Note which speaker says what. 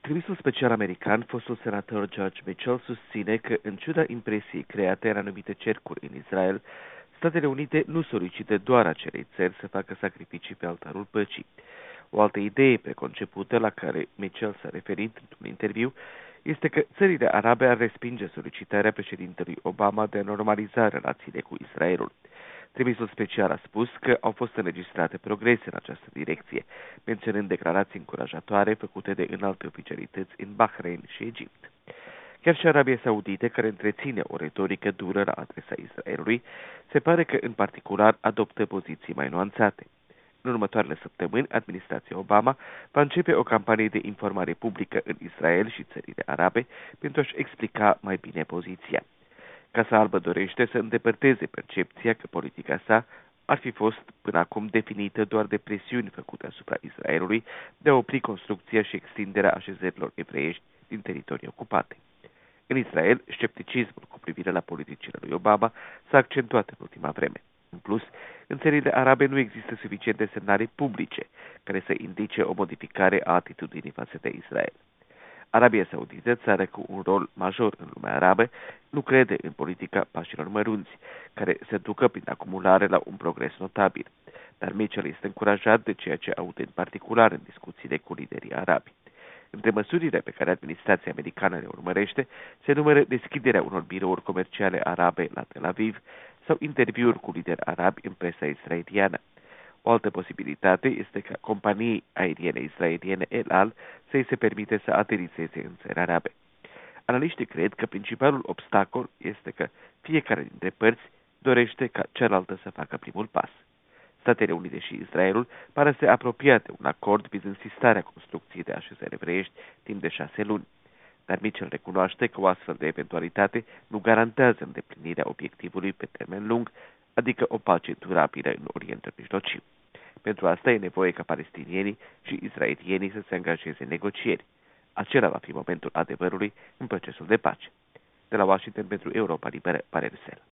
Speaker 1: Trimisul special american, fostul senator George Mitchell, susține că, în ciuda impresiei create în anumite cercuri în Israel, Statele Unite nu solicită doar acelei țări să facă sacrificii pe altarul păcii. O altă idee preconcepută la care Mitchell s-a referit într-un interviu este că țările arabe ar respinge solicitarea președintelui Obama de a normaliza relațiile cu Israelul. Trimisul special a spus că au fost înregistrate progrese în această direcție, menționând declarații încurajatoare făcute de înalte oficialități în Bahrain și Egipt. Chiar și Arabia Saudită, care întreține o retorică dură la adresa Israelului, se pare că în particular adoptă poziții mai nuanțate. În următoarele săptămâni, administrația Obama va începe o campanie de informare publică în Israel și țările arabe pentru a-și explica mai bine poziția. Casa Albă dorește să îndepărteze percepția că politica sa ar fi fost până acum definită doar de presiuni făcute asupra Israelului de a opri construcția și extinderea așezărilor evreiești din teritorii ocupate. În Israel, scepticismul cu privire la politicile lui Obama s-a accentuat în ultima vreme. În plus, în țările arabe nu există suficiente semnale publice care să indice o modificare a atitudinii față de Israel. Arabia Saudită, țară cu un rol major în lumea arabă, nu crede în politica pașilor mărunți, care se ducă prin acumulare la un progres notabil, dar Mitchell este încurajat de ceea ce aude în particular în discuțiile cu liderii arabi. Între măsurile pe care administrația americană le urmărește se numără deschiderea unor birouri comerciale arabe la Tel Aviv sau interviuri cu lideri arabi în presa israeliană. O altă posibilitate este ca companiei aeriene israeliene El Al să-i se permite să aterizeze în țări arabe. Analiștii cred că principalul obstacol este că fiecare dintre părți dorește ca cealaltă să facă primul pas. Statele Unite și Israelul par să se apropia de un acord vizând sistarea construcției de așezări evreiești timp de 6 luni. Dar Mitchell recunoaște că o astfel de eventualitate nu garantează îndeplinirea obiectivului pe termen lung, adică o pace durabilă în Orientul Mijlociu. Pentru asta e nevoie ca palestinienii și israelienii să se angajeze în negocieri. Acela va fi momentul adevărului în procesul de pace. De la Washington pentru Europa Liberă, Valeriu Sel.